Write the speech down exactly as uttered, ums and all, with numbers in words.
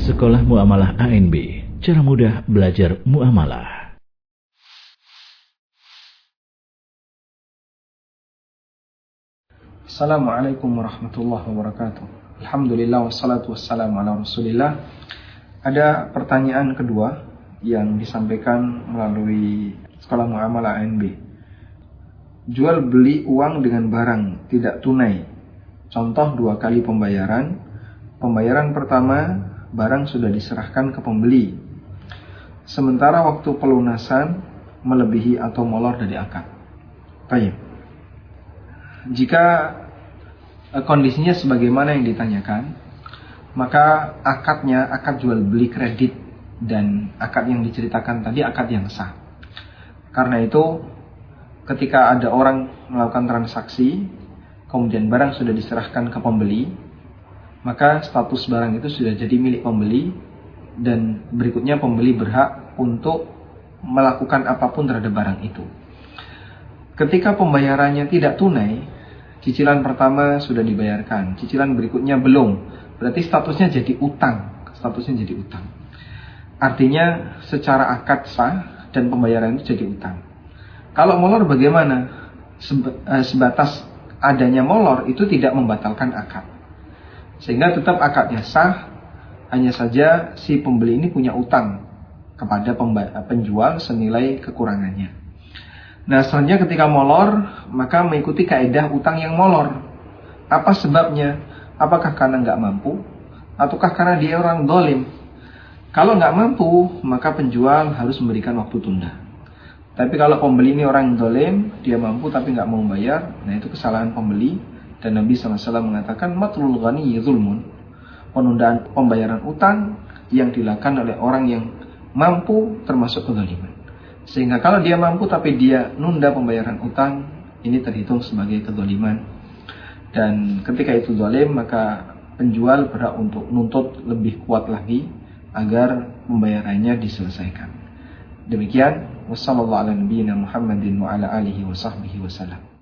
Sekolah Muamalah A N B, cara mudah belajar muamalah. Assalamualaikum warahmatullahi wabarakatuh. Alhamdulillah wassalatu wassalamu ala rasulillah. Ada pertanyaan kedua yang disampaikan melalui Sekolah Muamalah A N B. Jual beli uang dengan barang tidak tunai. Contoh dua kali pembayaran. Pembayaran pertama, barang sudah diserahkan ke pembeli. Sementara waktu pelunasan melebihi atau molor dari akad. Baik. Jika kondisinya sebagaimana yang ditanyakan, maka akadnya akad jual beli kredit dan akad yang diceritakan tadi akad yang sah. Karena itu ketika ada orang melakukan transaksi, kemudian barang sudah diserahkan ke pembeli, maka status barang itu sudah jadi milik pembeli, dan berikutnya pembeli berhak untuk melakukan apapun terhadap barang itu. Ketika pembayarannya tidak tunai, cicilan pertama sudah dibayarkan, cicilan berikutnya belum, berarti statusnya jadi utang, statusnya jadi utang. Artinya secara akad sah dan pembayaran itu jadi utang. Kalau molor bagaimana? Sebatas adanya molor itu tidak membatalkan akad, sehingga tetap akadnya sah. Hanya saja si pembeli ini punya utang kepada penjual senilai kekurangannya. Nah, selanjutnya ketika molor, maka mengikuti kaidah utang yang molor. Apa sebabnya? Apakah karena nggak mampu, ataukah karena dia orang zalim? Kalau nggak mampu, maka penjual harus memberikan waktu tunda. Tapi kalau pembeli ini orang zalim, dia mampu tapi nggak mau bayar, nah itu kesalahan pembeli. Dan Nabi shallallahu alaihi wasallam mengatakan, matlul ghaniyyi zulmun. Penundaan pembayaran utang yang dilakukan oleh orang yang mampu termasuk kezaliman. Sehingga kalau dia mampu tapi dia nunda pembayaran utang, ini terhitung sebagai kezaliman. Dan ketika itu zalim, maka penjual berhak untuk nuntut lebih kuat lagi agar pembayarannya diselesaikan. Demikian, wassalamualaikum warahmatullahi wabarakatuh.